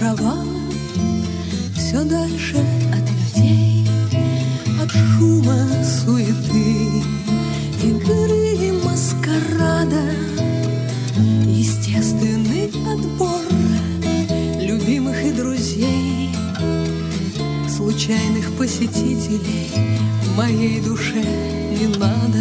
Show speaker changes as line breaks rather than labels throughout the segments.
острова, все дальше от людей, от шума, суеты, игры и маскарада. Естественный отбор любимых и друзей, случайных посетителей моей душе не надо.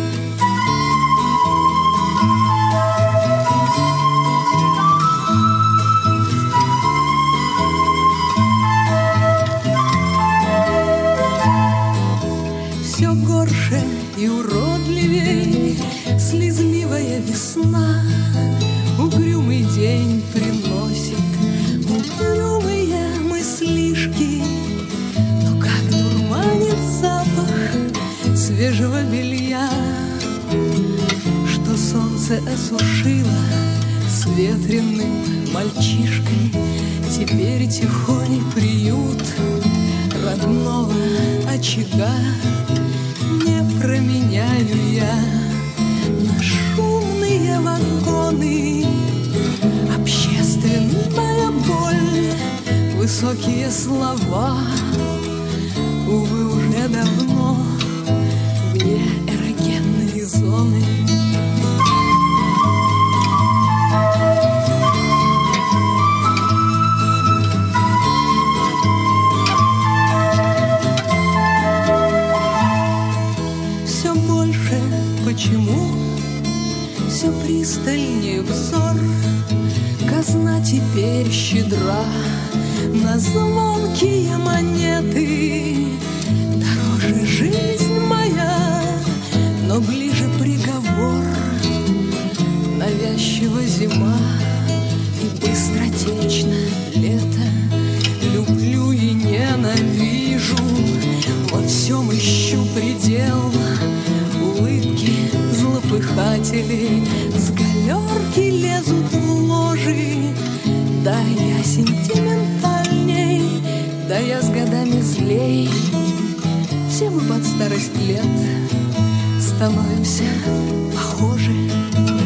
Все горше и уродливей слезливая весна, угрюмый день приносит угрюмые мыслишки. Но как дурманит запах свежего белья, что солнце осушило с ветреным мальчишкой. Теперь тихой приют родного очага не променяю я на шумные вагоны. Общественная боль, высокие слова, увы, уже давно вне эрогенной зоны. Все больше почему, все пристальнее взор. Казна теперь щедра на звонкие монеты. Дороже жизнь моя, но ближе приговор. Навязчива зима и быстротечно лето. Люблю и ненавижу, во всем ищу предел. Улыбки злопыхателей с галерки лезут в ложи. Да, я сентиментальней, да, я с годами злей. Все мы под старость лет становимся похожи.